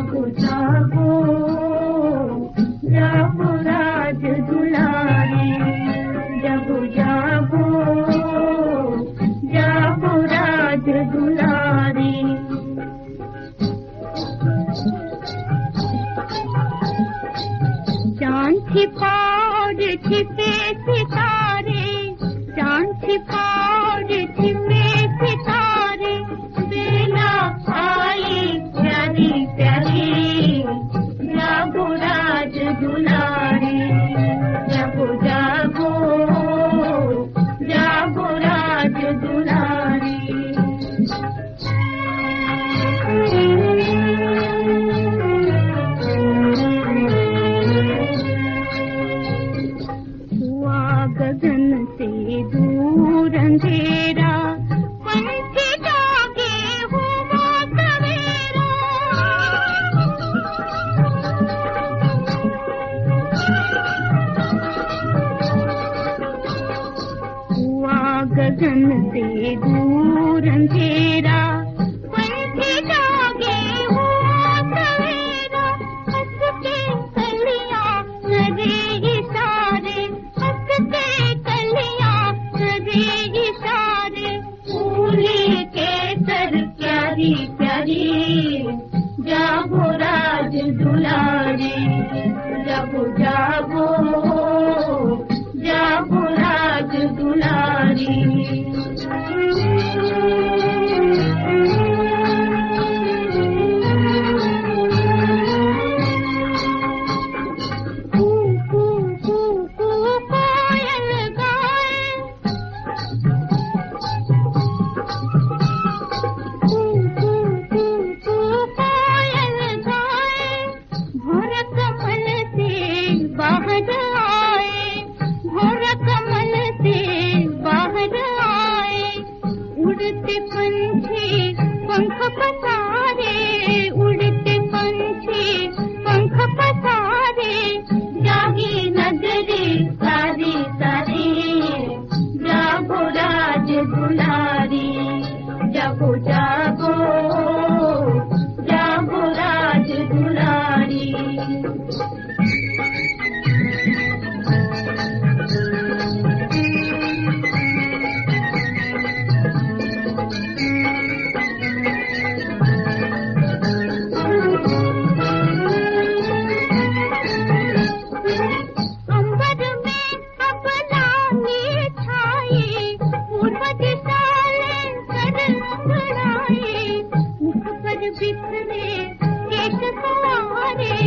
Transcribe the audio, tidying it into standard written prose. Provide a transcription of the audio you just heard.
जागो जागो जागो राज दुलारी, जागो जागो जागो राज दुलारी। चांद छिपा और छिपे सितारे, चांद छिपा और छिपे सितारे, बेला आई प्यारी प्यारी, जागो राज दुलारी, जागो जागो जागो राज दुलारी। गगन से दूर अंधेरा, पंछी जागे हुआ सवेरा, हुआ गगन से दूर अंधेरा, पंछी जागे हुआ सवेरा, हंस के कलियां करे इशारे, फूली केसर प्यारी प्यारी, जागो राज दुलारी, जागो जागो जागो राज दुलारी। उड़ते पंछी पंख पसारे, उड़ते पंछी पंख पसारे, जागी नगरी सारी सारी, जागो राज दुलारी, जागो जागो जागो राज दुलारी। बिखरे केश सवारे,